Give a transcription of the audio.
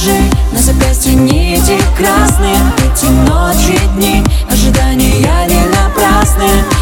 Держи на запястье нити красные. Эти ночи, дни, ожидания не напрасны.